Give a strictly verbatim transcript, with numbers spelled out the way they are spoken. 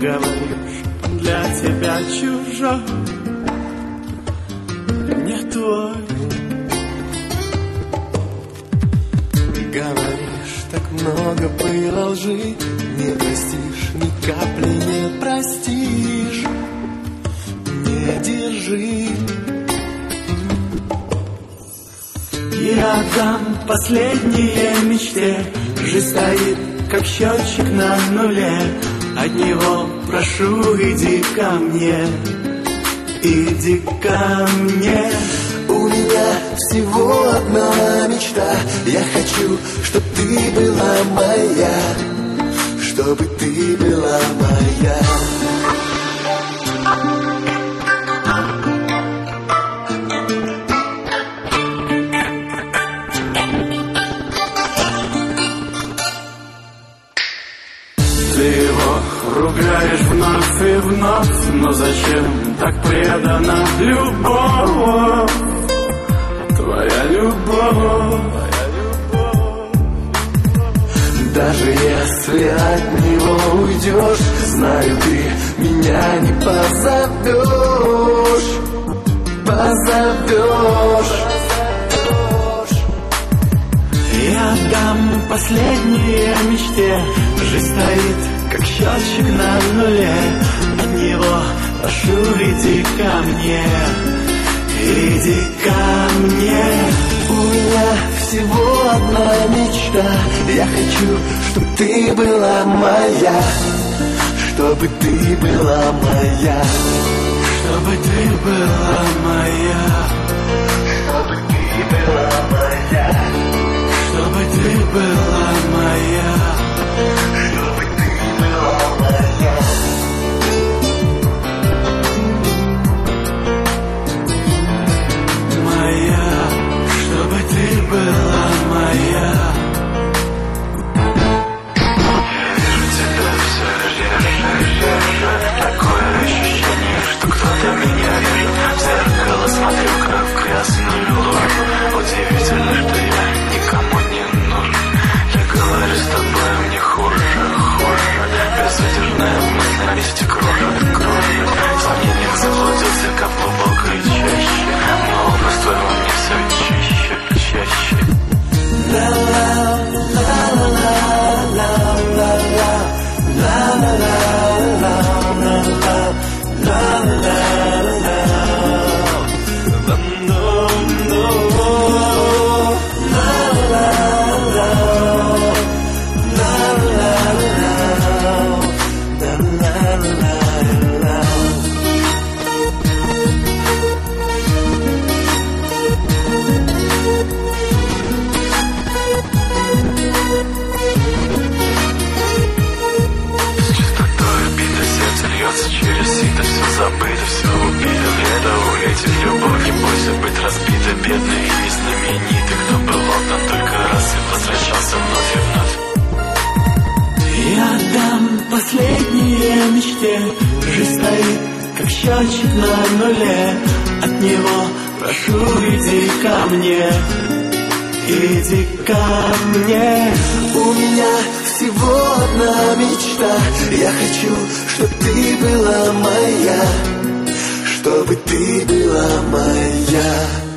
говоришь, для тебя чужой, не твой. Говоришь, так много было лжи, не простишь, ни капли не простишь, не держи. Я дам последние мечте, жизнь стоит, как счетчик на нуле. От него прошу, иди ко мне, иди ко мне. У меня всего одна мечта, я хочу, чтобы ты была моя, чтобы ты была моя. Ты его ругаешь вновь и вновь, но зачем так предана любовь? Твоя любовь. Даже если от него уйдешь, знаю, ты меня не позовешь, позовешь. Я дам последние мечте, жизнь стоит, как счетчик на нуле. От него прошу, иди ко мне, иди ко мне. У меня всего одна мечта, я хочу, чтобы ты была моя, чтобы ты была моя, чтобы ты была моя, чтобы ты была моя, чтобы ты была моя, чтобы ты была моя. Моя, чтобы ты была моя. Я вижу тебя все реже, реже. Такое ощущение, что кто-то меня режет. В зеркало смотрю, как в грязную лужу. Удивительно, что я никому не нужен. Я говорю с тобой, мне хуже, хуже. Безудержная мысль на месте кружит, кружит. Сомнение заблудился, как в глубокой чаще. Но образ твоего мне все чаще, чаще. Через сито все забыто, все убито. Лето улетит, любовь, не бойся быть разбита. Бедные и знамениты, кто был отдан только раз и возвращался вновь и вновь. Я дам последние мечте, жизнь стоит, как счетчик на нуле. От него прошу, иди ко мне, иди ко мне. У меня всего одна мечта, я хочу, чтобы ты была моя, чтобы ты была моя.